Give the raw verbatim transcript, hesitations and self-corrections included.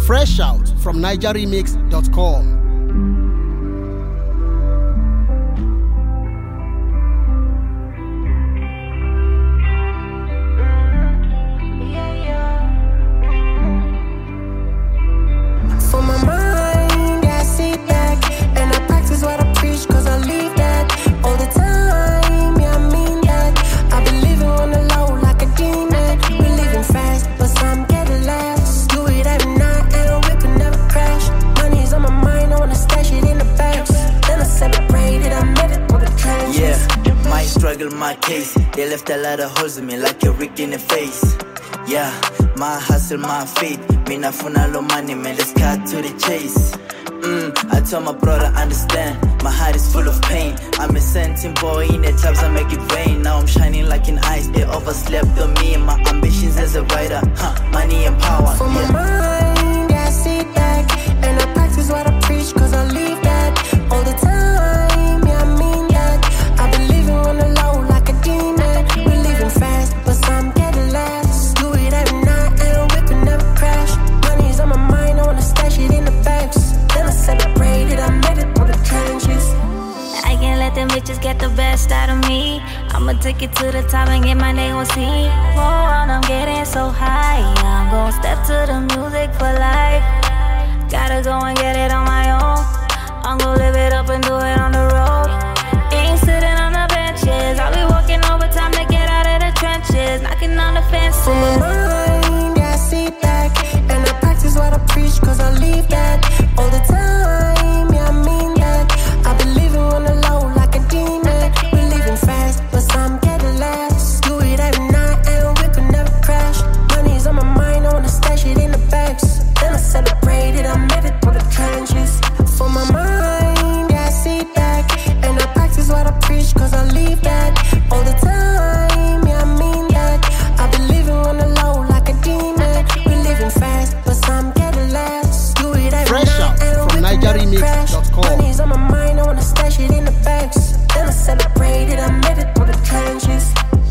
Fresh out from niger remix dot com. My case, they left a lot of holes in me like a Rick in the face. Yeah, my hustle, my faith. Me na funa lo money, man, let's cut to the chase. Mm, I told my brother, understand, my heart is full of pain. I'm a sentient boy in the clubs, I make it rain. Now I'm shining like an ice, they overslept on me and my ambitions as a writer. Huh, money and power. For my mind, yeah, I sit back and I practice what I preach, cause I live that all the time. Yeah, I mean that. I've been living on the low like a demon. We living fast, but some getting less. Do it every night and we could never crash. Money's on my mind, I wanna stash it in the bags. Then I celebrated, I made it through the trenches. I can't let them bitches get the best out of me. I'ma take it to the top and get my name on C. Whoa, I'm getting so high. I'm gon' step to the music for life. Gotta go and get it on my own. I'm gon' live it up and do it on the road. Ain't sitting on the benches. I'll be working overtime to get out of the trenches. Knocking on the fences. For my mind, yeah, I sit back and I practice what I preach, cause I live that all the time. Yeah, I mean that. I've been living on the low like a demon. We living fast, but some getting less. Do it every night and we could never crash. Money's on my mind, I wanna stash it in the bags. Then I celebrated, I made it through the trenches. For my mind, yeah, I sit back and I practice what I preach, cause I live that all the time. Yeah, I mean that. I've been living on the low like a demon. We living fast, but some getting less. Do it every Fresh night out and from we niger could never remix crash. dot com. Money's on my mind, I wanna stash it in the bags. Then I celebrated, I made it through the trenches.